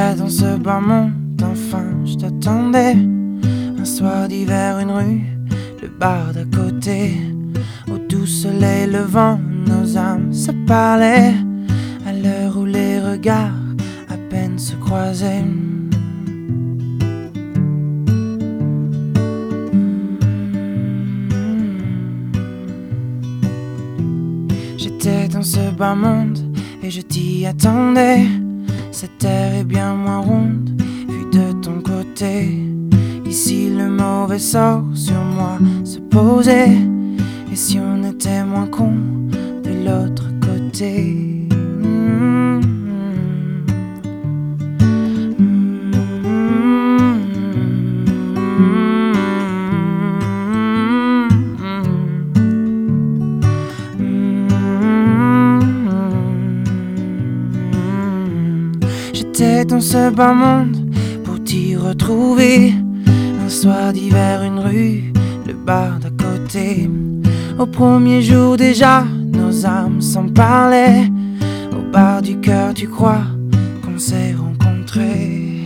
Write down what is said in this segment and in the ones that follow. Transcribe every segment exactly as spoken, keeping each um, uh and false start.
J'étais dans ce bas monde, enfin je t'attendais. Un soir d'hiver, une rue, le bar d'à côté. Au doux soleil levant, nos âmes se parlaient. À l'heure où les regards à peine se croisaient. J'étais dans ce bas monde et je t'y attendais. Cette terre est bien moins ronde vue de ton côté. Ici le mauvais sort sur moi se posait. Et si on était moins con de l'autre côté? Mmh. J'étais dans ce bas monde pour t'y retrouver. Un soir d'hiver, une rue, le bar d'à côté. Au premier jour déjà, nos âmes s'en parlaient. Au bar du cœur, tu crois qu'on s'est rencontrés?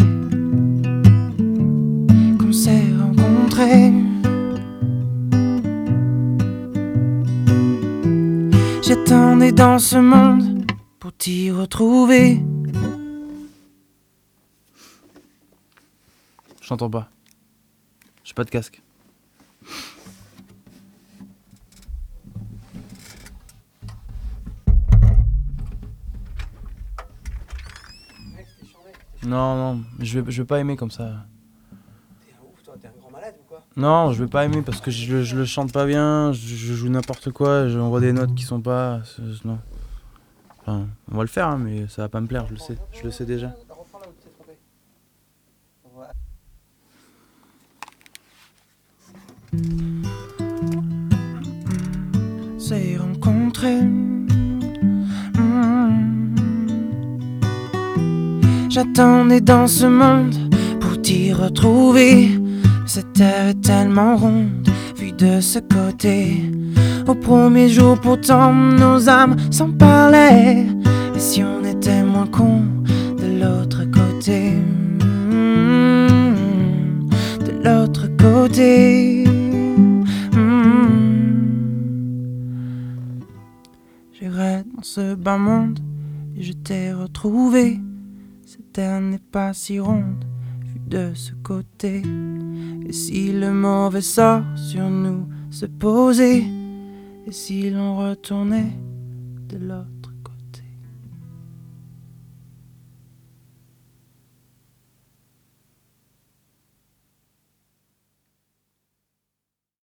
Qu'on s'est rencontrés. J'attendais dans ce monde pour t'y retrouver. J'entends pas. J'ai pas de casque. Non, non, je vais, je vais pas aimer comme ça. T'es un ouf, toi, t'es un grand malade ou quoi? Non, je vais pas aimer parce que je, je le chante pas bien, je, je joue n'importe quoi, j'envoie des notes qui sont pas... c'est- Non. Enfin, on va le faire, hein, mais ça va pas me plaire, je le sais, je le sais déjà. Reprends là où tu t'es trompé. Voilà. S'est rencontrés. Mmh. J'attendais dans ce monde pour t'y retrouver. Cette terre est tellement ronde vue de ce côté. Au premier jour pourtant nos âmes s'en parlaient. Et si on était moins cons de l'autre côté? Mmh. De l'autre côté. J'irai dans ce bas monde et je t'ai retrouvé. Cette terre n'est pas si ronde vue de ce côté. Et si le mauvais sort sur nous se posait? Et si l'on retournait de l'autre